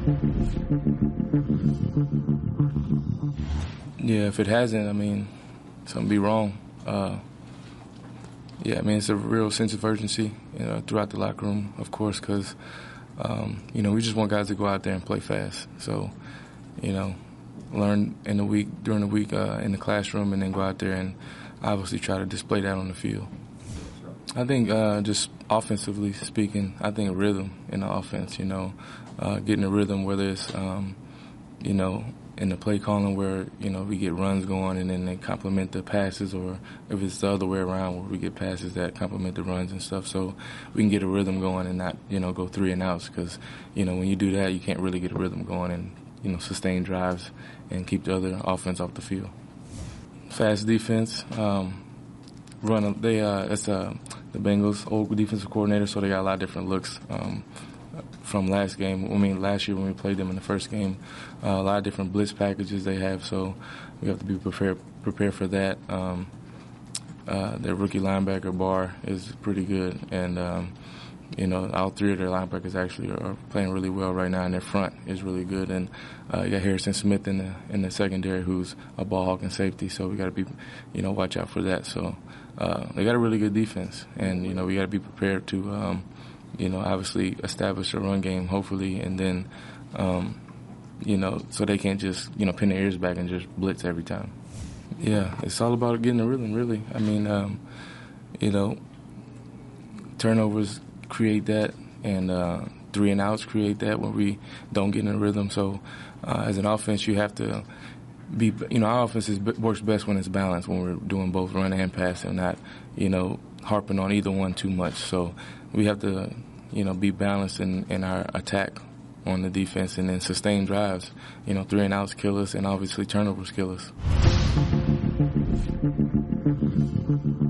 Yeah, if it hasn't, I mean, something be wrong. Yeah, I mean, it's a real sense of urgency, throughout the locker room, of course, because, we just want guys to go out there and play fast. So, learn during the week in the classroom, and then go out there and obviously try to display that on the field. I think just offensively speaking, I think a rhythm in the offense, getting a rhythm, whether it's, in the play calling where, we get runs going and then they complement the passes, or if it's the other way around where we get passes that complement the runs and stuff, so we can get a rhythm going and not, go 3 and outs, because, when you do that, you can't really get a rhythm going and, sustain drives and keep the other offense off the field. Fast defense, it's the Bengals' old defensive coordinator, so they got a lot of different looks from last year when we played them in the first game. A lot of different blitz packages they have, so we have to be prepared for that. Their rookie linebacker, Barr, is pretty good, and all 3 of their linebackers actually are playing really well right now, and their front is really good. And you got Harrison Smith in the secondary, who's a ball hawk and safety, so we got to be, watch out for that. So they got a really good defense, and we got to be prepared to, obviously establish a run game, hopefully, and then, so they can't just, pin their ears back and just blitz every time. Yeah, it's all about getting a rhythm, really. I mean, turnovers create that, and 3 and outs create that when we don't get in a rhythm. So as an offense, you have to be, our offense works best when it's balanced, when we're doing both run and pass and not, harping on either one too much. So we have to, be balanced in our attack on the defense, and then sustain drives. 3 and outs kill us, and obviously turnovers kill us.